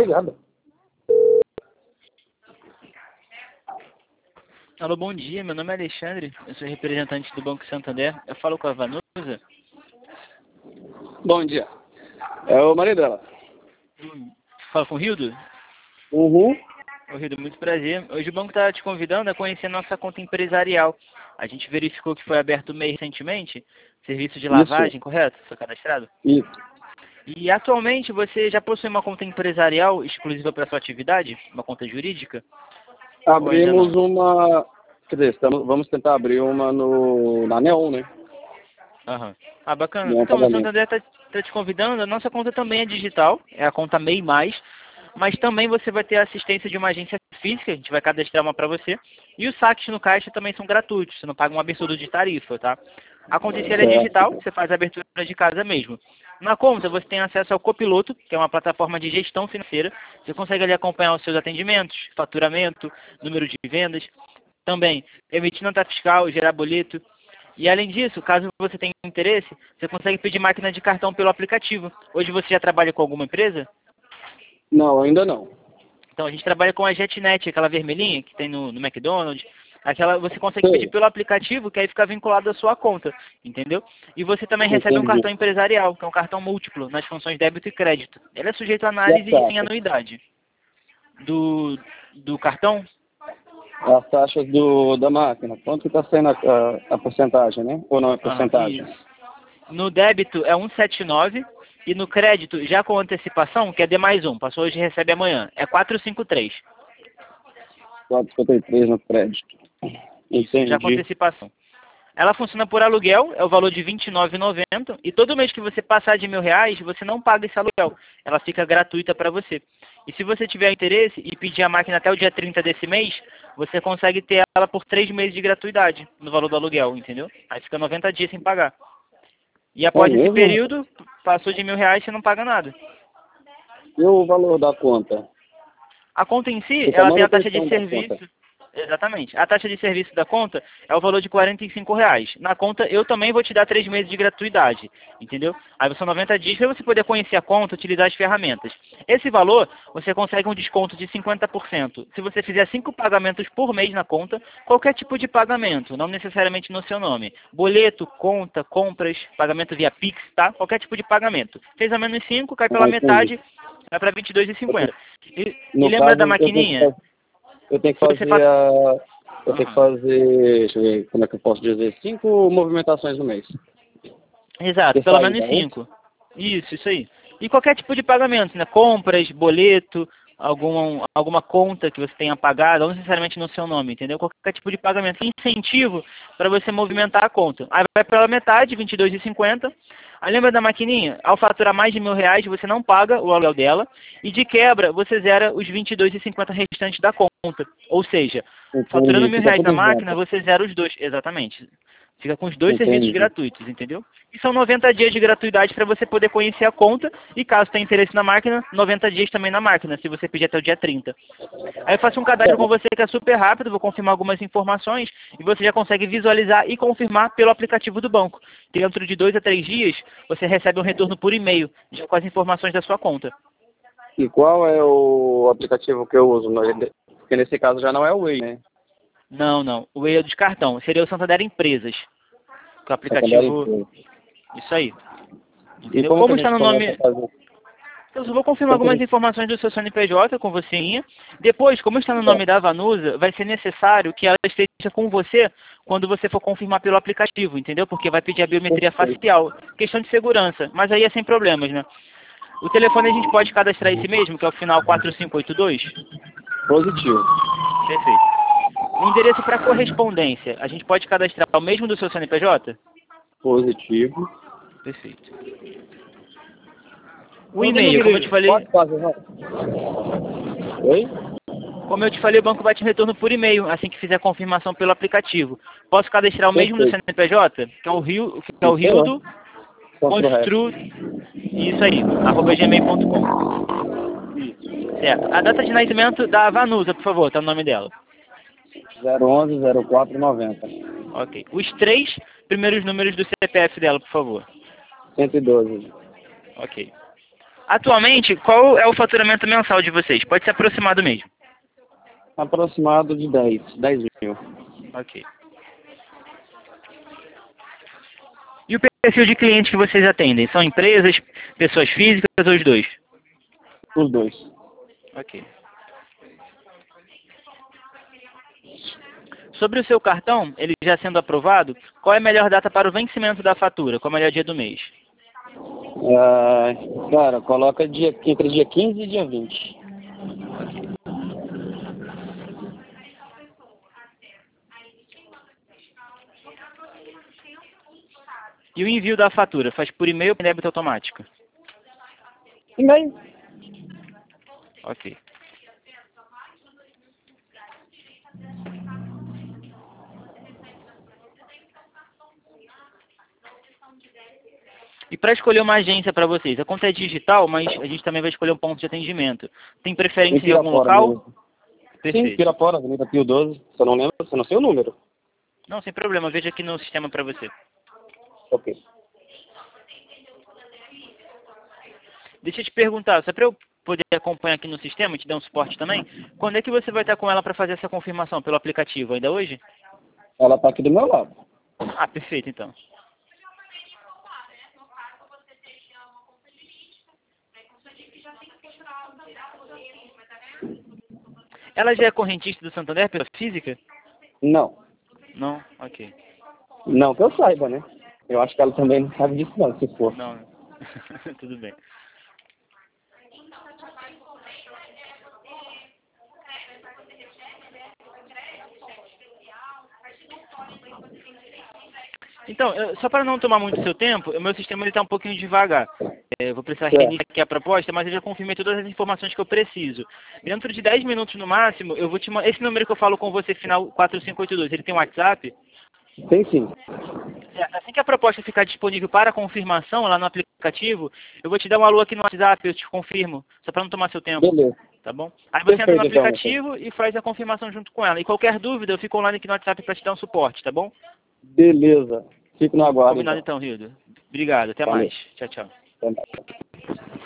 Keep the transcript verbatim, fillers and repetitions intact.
ligado. Alô, bom dia. Meu nome é Alexandre. Eu sou representante do Banco Santander. Eu falo com a Vanusa. Bom dia. É o marido dela. Hum, Fala com o Rildo? Uhum. Ô, Rildo, muito prazer. Hoje o banco está te convidando a conhecer nossa conta empresarial. A gente verificou que foi aberto o M E I recentemente. Serviço de lavagem, Isso. correto? Foi cadastrado? Isso. E atualmente você já possui uma conta empresarial exclusiva para sua atividade? Uma conta jurídica? Ou ainda Abrimos não? uma... Quer dizer, estamos, vamos tentar abrir uma no, na Neon, né? Aham. Ah, bacana. Neon Então, o Pagamento. Santander está tá te convidando. A nossa conta também é digital. É a conta M E I mais. Mas também você vai ter a assistência de uma agência física. A gente vai cadastrar uma para você. E os saques no caixa também são gratuitos. Você não paga um absurdo de tarifa, tá? A conta em si ela é digital. Certo. Você faz a abertura de casa mesmo. Na conta, você tem acesso ao Copiloto, que é uma plataforma de gestão financeira. Você consegue ali acompanhar os seus atendimentos, faturamento, número de vendas. Também emitir nota fiscal, gerar boleto. E além disso, caso você tenha interesse, você consegue pedir máquina de cartão pelo aplicativo. Hoje você já trabalha com alguma empresa? Não, ainda não. Então a gente trabalha com a JetNet, aquela vermelhinha que tem no, no McDonald's. Aquela você consegue pedir Sei. pelo aplicativo, que aí fica vinculado à sua conta, entendeu? E você também recebe um Entendi. cartão empresarial, que é um cartão múltiplo, nas funções débito e crédito. Ele é sujeito a E as análise e sem taxas? anuidade. Do, do cartão, As taxas do, da máquina. Quanto que está sendo a, a, a porcentagem, né? Ou não é aham, porcentagem? isso. No débito é cento e setenta e nove e no crédito, já com antecipação, que é D mais um, passou hoje e recebe amanhã, é quatrocentos e cinquenta e três. quatro vírgula cinquenta e três no crédito. Isso, já com Entendi. antecipação. Ela funciona por aluguel, é o valor de vinte e nove reais e noventa centavos, e todo mês que você passar de mil reais, você não paga esse aluguel. Ela fica gratuita para você. E se você tiver interesse e pedir a máquina até o dia trinta desse mês, você consegue ter ela por três meses de gratuidade no valor do aluguel, entendeu? Aí fica noventa dias sem pagar. E É após esse mesmo? período, passou de mil reais, você não paga nada. E o valor da conta? A conta em si, Fica a ela tem a taxa de manutenção da conta. serviço. Exatamente. A taxa de serviço da conta é o valor de quarenta e cinco reais. Na conta, eu também vou te dar três meses de gratuidade, entendeu? Aí são noventa dias para você poder conhecer a conta, utilizar as ferramentas. Esse valor, você consegue um desconto de cinquenta por cento. Se você fizer cinco pagamentos por mês na conta, qualquer tipo de pagamento, não necessariamente no seu nome. Boleto, conta, compras, pagamento via Pix, tá? Qualquer tipo de pagamento. Fez a menos cinco, cai pela Ah, entendi. metade, vai para vinte e dois reais e cinquenta centavos. E, e No lembra caso, da eu tenho que, maquininha? fa- eu tenho que Você fazer faz... a. Eu tenho que Aham. fazer. Deixa eu ver como é que eu posso dizer. Cinco movimentações no mês. Exato, De pelo saída, menos é isso? cinco. Isso, isso aí. E qualquer tipo de pagamento, né? Compras, boleto, algum, alguma conta que você tenha pagado, não necessariamente no seu nome, entendeu? Qualquer tipo de pagamento. Incentivo para você movimentar a conta. Aí vai pela metade, vinte e dois reais e cinquenta centavos. Aí lembra da maquininha? Ao faturar mais de mil reais, você não paga o aluguel dela. E de quebra, você zera os vinte e dois reais e cinquenta centavos restantes da conta. Ou seja, faturando Entendi. mil Fica reais na tudo máquina, junto. você zera os dois. Exatamente. Fica com os dois serviços Entendi. gratuitos, entendeu? E são noventa dias de gratuidade para você poder conhecer a conta. E caso tenha interesse na máquina, noventa dias também na máquina, se você pedir até o dia trinta. Aí eu faço um cadastro com Certo. você que é super rápido, vou confirmar algumas informações e você já consegue visualizar e confirmar pelo aplicativo do banco. Dentro de dois a três dias, você recebe um retorno por e-mail, já com as informações da sua conta. E qual é o aplicativo que eu uso? Porque nesse caso já não é o Way, né? Não, não. O e-mail de cartão. Seria o Santander Empresas. Que é o Santander aplicativo... Empresa. Isso aí. E Entendeu? como que Como a está gente no começa a nome... fazer? Eu só vou confirmar Como que a algumas gente... informações do seu C N P J com você. Depois, como está no Tá. nome da Vanusa, vai ser necessário que ela esteja com você quando você for confirmar pelo aplicativo, entendeu? Porque vai pedir a biometria Perfeito. facial. Questão de segurança, mas aí é sem problemas, né? O telefone a gente pode cadastrar esse mesmo, que é o final quatro cinco oito dois? Positivo. Perfeito. O endereço para correspondência, a gente pode cadastrar o mesmo do seu C N P J? Positivo. Perfeito. O Ô, e-mail, como eu te Guilherme, falei, pode fazer, vai. Oi? como eu te falei, o banco vai te retorno por e-mail, assim que fizer a confirmação pelo aplicativo. Posso cadastrar o mesmo do Perfeito. C N P J? Que é o Rio, que é o Sei lá. Rildo Contra o resto. Constru, isso aí, arroba gmail ponto com. Certo. A data de nascimento da Vanusa, por favor, tá o nome dela. zero onze zero quatro noventa. Ok. Os três primeiros números do C P F dela, por favor. cento e doze. Ok. Atualmente, qual é o faturamento mensal de vocês? Pode ser aproximado mesmo. Aproximado de dez, dez mil. Ok. E o perfil de clientes que vocês atendem? São empresas, pessoas físicas ou os dois? Os dois. Ok. Sobre o seu cartão, ele já sendo aprovado, qual é a melhor data para o vencimento da fatura? Qual é o melhor dia do mês? Ah, cara, coloca dia, entre dia quinze e dia vinte. E o envio da fatura, faz por e-mail ou por débito automático? E-mail. Ok. E para escolher uma agência para vocês, a conta é digital, mas a gente também vai escolher um ponto de atendimento. Tem preferência em algum local? Mesmo. Perfeito. Sim, Pirapora, Avenida Pio doze. Se eu não lembro, se eu não sei o número. Não, sem problema, veja aqui no sistema para você. Ok. Deixa eu te perguntar, só para eu poder acompanhar aqui no sistema e te dar um suporte também, quando é que você vai estar com ela para fazer essa confirmação pelo aplicativo? Ainda hoje? Ela tá aqui do meu lado. Ah, perfeito então. Ela já é correntista do Santander, pela física? Não. Não? Ok. Não que eu saiba, né? Eu acho que ela também não sabe disso não, se for. Não. Tudo bem. Então, eu- só para não tomar muito seu tempo, o meu sistema está um pouquinho devagar. É, eu vou precisar Certo. reiniciar aqui a proposta, mas eu já confirmei todas as informações que eu preciso. Dentro de dez minutos no máximo, eu vou te mandar... Esse número que eu falo com você, final quatro cinco oito dois, ele tem um WhatsApp? Tem sim. É, assim que a proposta ficar disponível para confirmação lá no aplicativo, eu vou te dar um alô aqui no WhatsApp, eu te confirmo, só para não tomar seu tempo. Beleza. Tá bom? Aí você entra no Perfeito, então, aplicativo e faz a confirmação junto com ela. E qualquer dúvida, eu fico online aqui no WhatsApp para te dar um suporte, tá bom? Beleza. Fico no aguardo, Combinado então. então, Rildo. Obrigado, até Valeu. mais. Tchau, tchau. Até mais.